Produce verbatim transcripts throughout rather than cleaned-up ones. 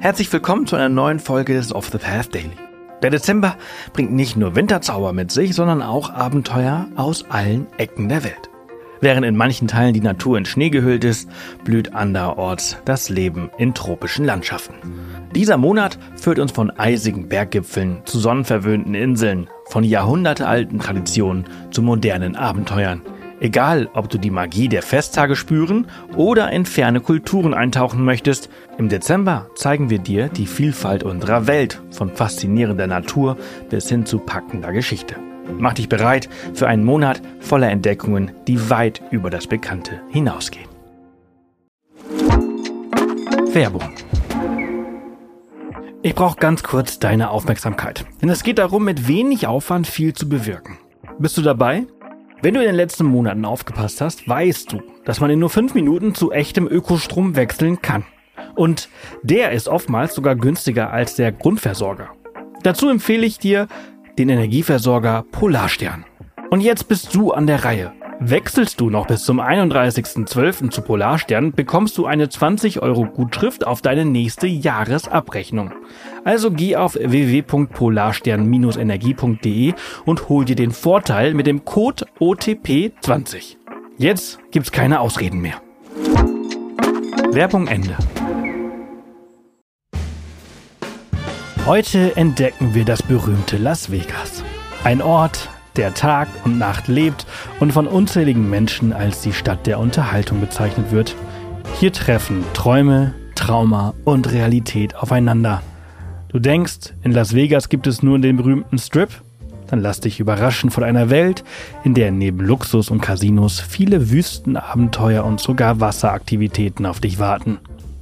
Herzlich willkommen zu einer neuen Folge des Off the Path Daily. Der Dezember bringt nicht nur Winterzauber mit sich, sondern auch Abenteuer aus allen Ecken der Welt. Während in manchen Teilen die Natur in Schnee gehüllt ist, blüht anderorts das Leben in tropischen Landschaften. Dieser Monat führt uns von eisigen Berggipfeln zu sonnenverwöhnten Inseln, von jahrhundertealten Traditionen zu modernen Abenteuern. Egal, ob du die Magie der Festtage spüren oder in ferne Kulturen eintauchen möchtest, im Dezember zeigen wir dir die Vielfalt unserer Welt, von faszinierender Natur bis hin zu packender Geschichte. Mach dich bereit für einen Monat voller Entdeckungen, die weit über das Bekannte hinausgehen. Werbung. Ich brauche ganz kurz deine Aufmerksamkeit, denn es geht darum, mit wenig Aufwand viel zu bewirken. Bist du dabei? Wenn du in den letzten Monaten aufgepasst hast, weißt du, dass man in nur fünf Minuten zu echtem Ökostrom wechseln kann. Und der ist oftmals sogar günstiger als der Grundversorger. Dazu empfehle ich dir den Energieversorger Polarstern. Und jetzt bist du an der Reihe. Wechselst du noch bis zum einunddreißigsten zwölften zu Polarstern, bekommst du eine zwanzig Euro Gutschrift auf deine nächste Jahresabrechnung. Also geh auf w w w punkt polarstern Bindestrich energie punkt d e und hol dir den Vorteil mit dem Code O T P zwanzig. Jetzt gibt's keine Ausreden mehr. Werbung Ende. Heute entdecken wir das berühmte Las Vegas. Ein Ort, der Tag und Nacht lebt und von unzähligen Menschen als die Stadt der Unterhaltung bezeichnet wird. Hier treffen Träume, Trauma und Realität aufeinander. Du denkst, in Las Vegas gibt es nur den berühmten Strip? Dann lass dich überraschen von einer Welt, in der neben Luxus und Casinos viele Wüstenabenteuer und sogar Wasseraktivitäten auf dich warten.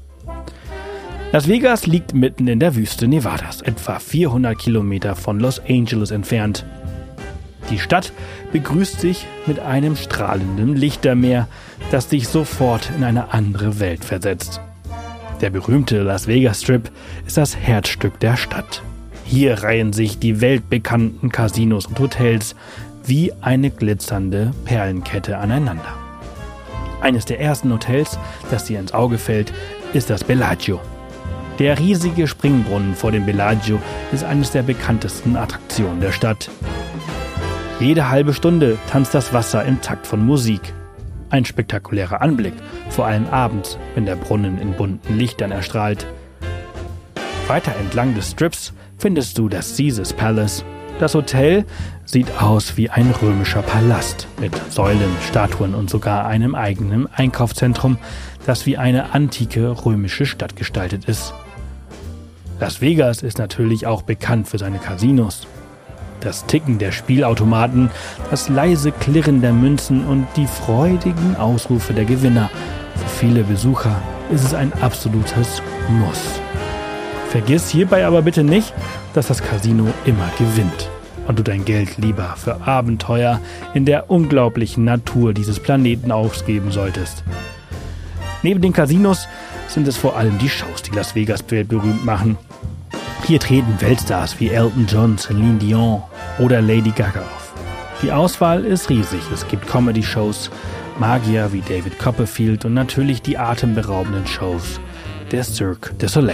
Las Vegas liegt mitten in der Wüste Nevadas, etwa vierhundert Kilometer von Los Angeles entfernt. Die Stadt begrüßt dich mit einem strahlenden Lichtermeer, das dich sofort in eine andere Welt versetzt. Der berühmte Las Vegas Strip ist das Herzstück der Stadt. Hier reihen sich die weltbekannten Casinos und Hotels wie eine glitzernde Perlenkette aneinander. Eines der ersten Hotels, das dir ins Auge fällt, ist das Bellagio. Der riesige Springbrunnen vor dem Bellagio ist eines der bekanntesten Attraktionen der Stadt. Jede halbe Stunde tanzt das Wasser im Takt von Musik. Ein spektakulärer Anblick, vor allem abends, wenn der Brunnen in bunten Lichtern erstrahlt. Weiter entlang des Strips findest du das Caesars Palace. Das Hotel sieht aus wie ein römischer Palast mit Säulen, Statuen und sogar einem eigenen Einkaufszentrum, das wie eine antike römische Stadt gestaltet ist. Las Vegas ist natürlich auch bekannt für seine Casinos. Das Ticken der Spielautomaten, das leise Klirren der Münzen und die freudigen Ausrufe der Gewinner. Für viele Besucher ist es ein absolutes Muss. Vergiss hierbei aber bitte nicht, dass das Casino immer gewinnt und du dein Geld lieber für Abenteuer in der unglaublichen Natur dieses Planeten ausgeben solltest. Neben den Casinos sind es vor allem die Shows, die Las Vegas weltberühmt machen. Hier treten Weltstars wie Elton John, Celine Dion oder Lady Gaga auf. Die Auswahl ist riesig. Es gibt Comedy-Shows, Magier wie David Copperfield und natürlich die atemberaubenden Shows der Cirque du Soleil.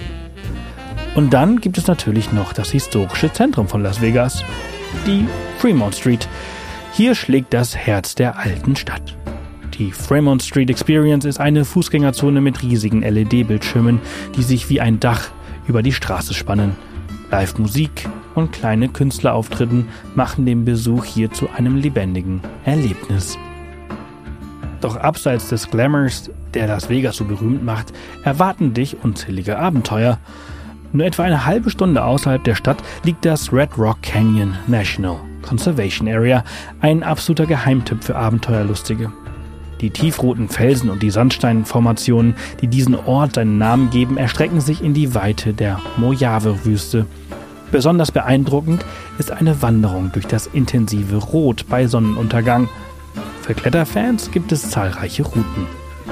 Und dann gibt es natürlich noch das historische Zentrum von Las Vegas, die Fremont Street. Hier schlägt das Herz der alten Stadt. Die Fremont Street Experience ist eine Fußgängerzone mit riesigen L E D-Bildschirmen, die sich wie ein Dach über die Straße spannen. Live-Musik und kleine Künstlerauftritten machen den Besuch hier zu einem lebendigen Erlebnis. Doch abseits des Glamours, der Las Vegas so berühmt macht, erwarten dich unzählige Abenteuer. Nur etwa eine halbe Stunde außerhalb der Stadt liegt das Red Rock Canyon National Conservation Area, ein absoluter Geheimtipp für Abenteuerlustige. Die tiefroten Felsen und die Sandsteinformationen, die diesen Ort seinen Namen geben, erstrecken sich in die Weite der Mojave-Wüste. Besonders beeindruckend ist eine Wanderung durch das intensive Rot bei Sonnenuntergang. Für Kletterfans gibt es zahlreiche Routen.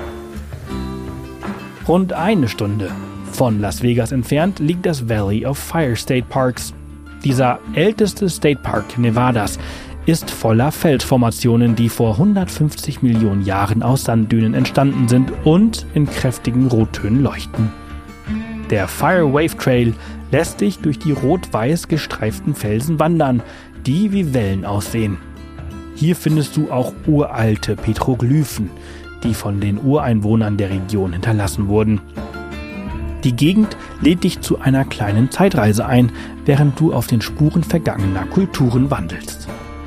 Rund eine Stunde von Las Vegas entfernt liegt das Valley of Fire State Parks. Dieser älteste State Park Nevadas ist voller Felsformationen, die vor hundertfünfzig Millionen Jahren aus Sanddünen entstanden sind und in kräftigen Rottönen leuchten. Der Fire Wave Trail lässt dich durch die rot-weiß gestreiften Felsen wandern, die wie Wellen aussehen. Hier findest du auch uralte Petroglyphen, die von den Ureinwohnern der Region hinterlassen wurden. Die Gegend lädt dich zu einer kleinen Zeitreise ein, während du auf den Spuren vergangener Kulturen wandelst.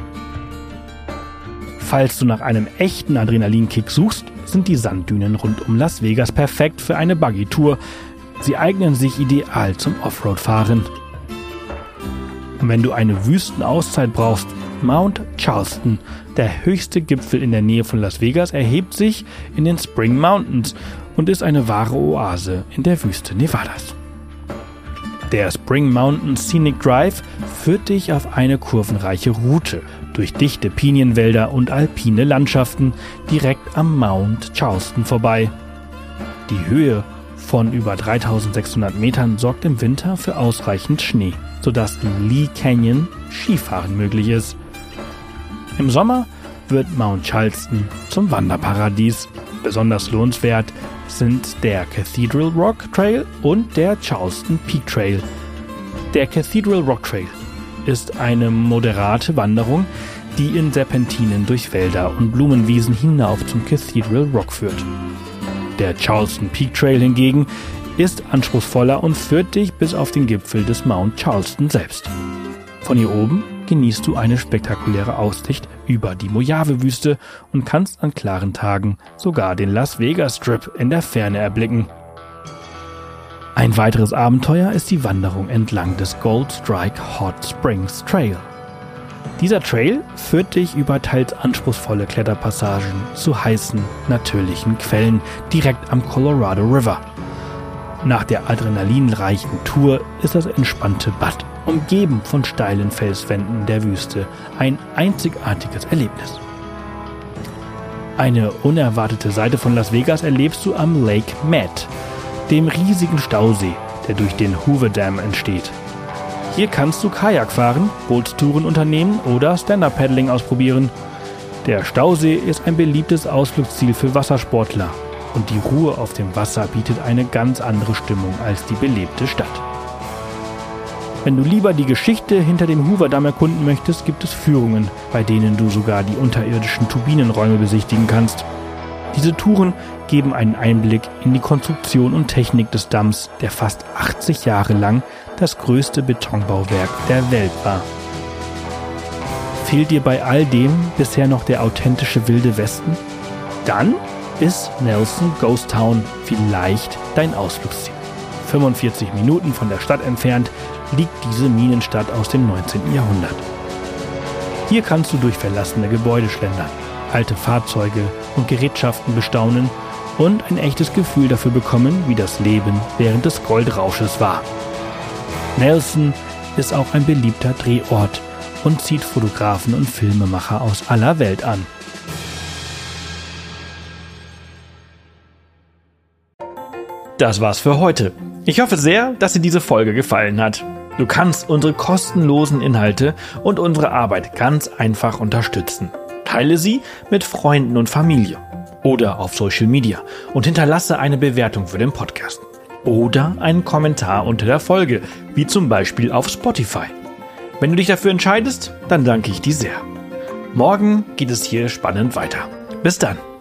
Falls du nach einem echten Adrenalinkick suchst, sind die Sanddünen rund um Las Vegas perfekt für eine Buggy-Tour. Sie eignen sich ideal zum Offroad-Fahren. Und wenn du eine Wüstenauszeit brauchst, Mount Charleston, der höchste Gipfel in der Nähe von Las Vegas, erhebt sich in den Spring Mountains und ist eine wahre Oase in der Wüste Nevadas. Der Spring Mountain Scenic Drive führt dich auf eine kurvenreiche Route durch dichte Pinienwälder und alpine Landschaften direkt am Mount Charleston vorbei. Die Höhe von über dreitausendsechshundert Metern sorgt im Winter für ausreichend Schnee, sodass im Lee Canyon Skifahren möglich ist. Im Sommer wird Mount Charleston zum Wanderparadies. Besonders lohnenswert sind der Cathedral Rock Trail und der Charleston Peak Trail. Der Cathedral Rock Trail ist eine moderate Wanderung, die in Serpentinen durch Wälder und Blumenwiesen hinauf zum Cathedral Rock führt. Der Charleston Peak Trail hingegen ist anspruchsvoller und führt dich bis auf den Gipfel des Mount Charleston selbst. Von hier oben genießt du eine spektakuläre Aussicht über die Mojave-Wüste und kannst an klaren Tagen sogar den Las Vegas Strip in der Ferne erblicken. Ein weiteres Abenteuer ist die Wanderung entlang des Gold Strike Hot Springs Trail. Dieser Trail führt dich über teils anspruchsvolle Kletterpassagen zu heißen, natürlichen Quellen direkt am Colorado River. Nach der adrenalinreichen Tour ist das entspannte Bad, umgeben von steilen Felswänden der Wüste, ein einzigartiges Erlebnis. Eine unerwartete Seite von Las Vegas erlebst du am Lake Mead, dem riesigen Stausee, der durch den Hoover Dam entsteht. Hier kannst du Kajak fahren, Bootstouren unternehmen oder Stand-Up-Paddling ausprobieren. Der Stausee ist ein beliebtes Ausflugsziel für Wassersportler und die Ruhe auf dem Wasser bietet eine ganz andere Stimmung als die belebte Stadt. Wenn du lieber die Geschichte hinter dem Hoover Dam erkunden möchtest, gibt es Führungen, bei denen du sogar die unterirdischen Turbinenräume besichtigen kannst. Diese Touren geben einen Einblick in die Konstruktion und Technik des Dams, der fast achtzig Jahre lang das größte Betonbauwerk der Welt war. Fehlt dir bei all dem bisher noch der authentische Wilde Westen? Dann ist Nelson Ghost Town vielleicht dein Ausflugsziel. fünfundvierzig Minuten von der Stadt entfernt liegt diese Minenstadt aus dem neunzehnten Jahrhundert. Hier kannst du durch verlassene Gebäude schlendern, alte Fahrzeuge und Gerätschaften bestaunen und ein echtes Gefühl dafür bekommen, wie das Leben während des Goldrausches war. Nelson ist auch ein beliebter Drehort und zieht Fotografen und Filmemacher aus aller Welt an. Das war's für heute. Ich hoffe sehr, dass dir diese Folge gefallen hat. Du kannst unsere kostenlosen Inhalte und unsere Arbeit ganz einfach unterstützen. Teile sie mit Freunden und Familie oder auf Social Media und hinterlasse eine Bewertung für den Podcast. Oder einen Kommentar unter der Folge, wie zum Beispiel auf Spotify. Wenn du dich dafür entscheidest, dann danke ich dir sehr. Morgen geht es hier spannend weiter. Bis dann.